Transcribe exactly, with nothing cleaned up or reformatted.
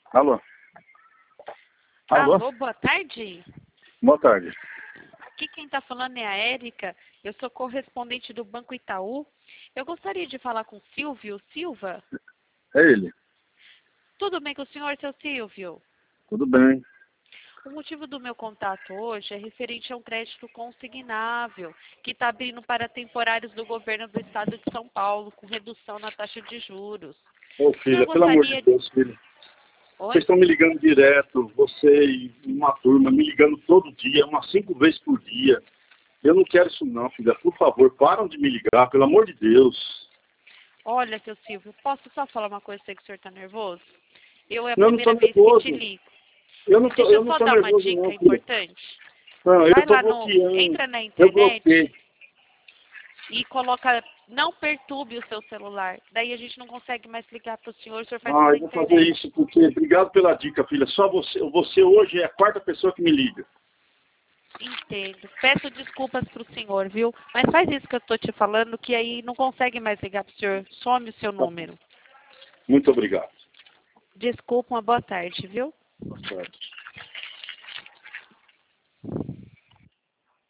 Alô? Alô? Alô, boa tarde. Boa tarde. Aqui quem está falando é a Érica. Eu sou correspondente do Banco Itaú. Eu gostaria de falar com o Silvio Silva. É ele. Tudo bem com o senhor, seu Silvio? Tudo bem. O motivo do meu contato hoje é referente a um crédito consignável que está abrindo para temporários do governo do estado de São Paulo, com redução na taxa de juros. Ô O senhor filha, pelo amor de gostaria... Deus, filha. Oi? Vocês estão me ligando direto, você e uma turma, me ligando todo dia, umas cinco vezes por dia. Eu não quero isso não, filha. Por favor, param de me ligar, pelo amor de Deus. Olha, seu Silvio, posso só falar uma coisa? Sei que o senhor está nervoso. Eu é a Eu não primeira estou vez que nervoso. te ligo. Eu não tô, Deixa eu eu não só tô dar uma nervoso dica não, filha. importante. Não, eu Vai estou lá no... bloqueando. Entra na Eu bloqueei. internet e coloca... Não perturbe o seu celular. Daí a gente não consegue mais ligar para o senhor. O senhor faz Ah, pela eu vou fazer internet. isso porque... Obrigado pela dica, filha. Só você, você hoje é a quarta pessoa que me liga. Entendo. Peço desculpas para o senhor, viu? Mas faz isso que eu estou te falando, que aí não consegue mais ligar para o senhor. Some o seu número. Muito obrigado. Desculpa, uma boa tarde, viu? Boa tarde.